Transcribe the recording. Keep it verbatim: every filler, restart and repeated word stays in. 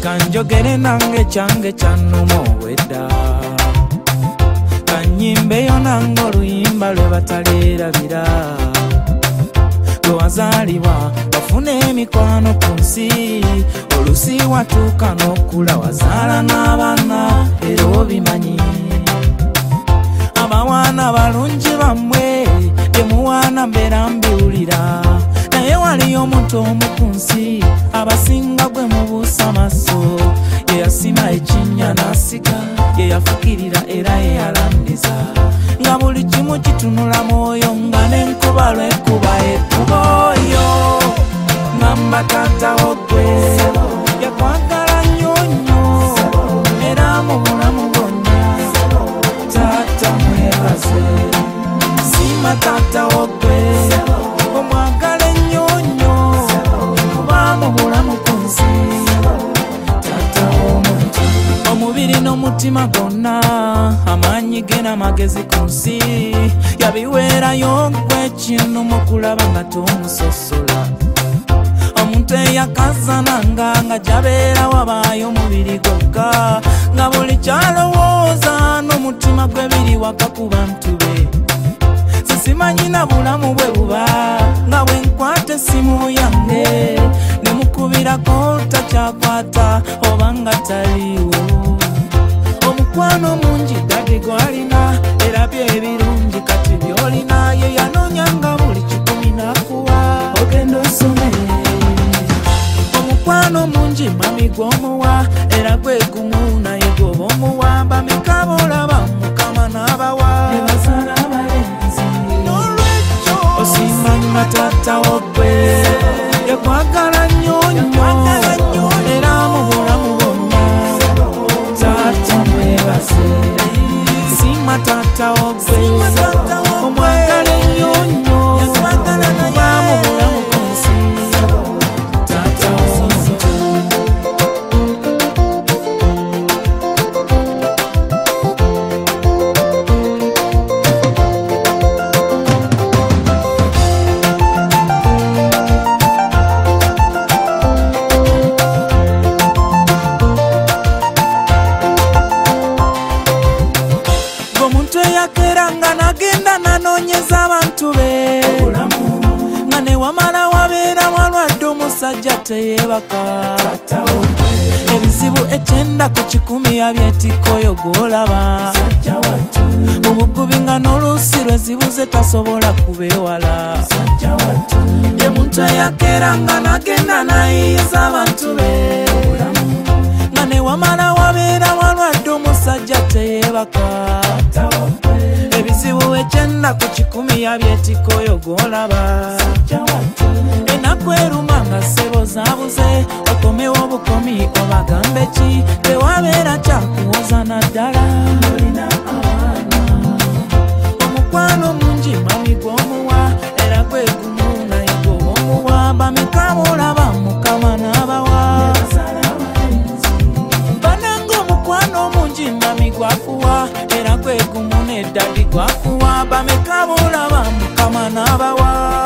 kanjogere nange kyange kyannuma obwedda kanyimbeyo nange oluyimba lwe bataleerabira gwe wazaalibwa wafuna emikwano ku nsi olusi watuuka n'okula wazaala n'abaana era obimanyi abawaana balungi bammwe temuwaana mbeera mbiwulira naye waliyo omuntu omu ku nsi abasinga gwe mubuusa maaso ye yasima ekinnya n'asiga ye yafukirira era ye yalandiza nga buli kimu kitunula mwoyo nga n'enkuba lwekuba ekuba oyo ngamba taatawo gwe yakwagala nnyo nnyo era mu bulamu bwonna taata mwebaze sima taatawo gwe omwagala ennyo nnyo kuba mu bulamu ku nsi taatawo omuntu omubiri n'omutima gwonna amaanyi ge n'amagezi ku nsi yabiweerayo gw'ekinuma okulaba nga tomusosola omuntu eyakazananga nga gyabeera wabaayo omubiri gwokka nga buli kyalowooza n'omutima gwe biri waka ku bantu be simanyi na bulamu bwe buba nga bwe nkwata essimu yange nemukubirako takyakwata oba nga taliiwo omukwano mungi dadi gwalina era byebirungi kati byolina ye yanoonyanga buli kikumi nakuwa ogenda osome omukwano mungi mami gw'omuwa era gwe gumu naye gwoba omuwa bameka boolaba mukama n'abawa ebazaala abalenzi osimanya taatawo gwe yakwagala nnyo nnyo era mu bulamu bwonna taata mwebaze sima taatawo gwe omwagala ennyo nnyo kuba mu bulamu ku nsi taatawo omuntu eyakeranga nagenda nanoonyeza abantu be nga ne wamala wabeera walwadde omusajja teyeebaka ebizibu ekyenda ku kikumi yabyetikkoyo gw'olaba mu bugubi nga n'oluusi lwezibuze tasobola kubeewala ye muntu eyakeranga nagenda nayiyiza abantu be nga ne wamala wabeera walwadde omusajja teyeebaka ebizibu ekyenda ku kikumi yabyetikkoyo gw'olaba enaku eruma nga ssebo zaabuze okomewo obukomi obagambe ki tewabeera kyakuwoza naddala omukwano mungi mami gw'omuwa era gwe gumu naye gwoba omuwa bameka boolaba mukama n'abawa bananga omukwano mungi mami gwakuwa era gwe gumu neddadi gwakuwa bameka boolaba mukama n'abawa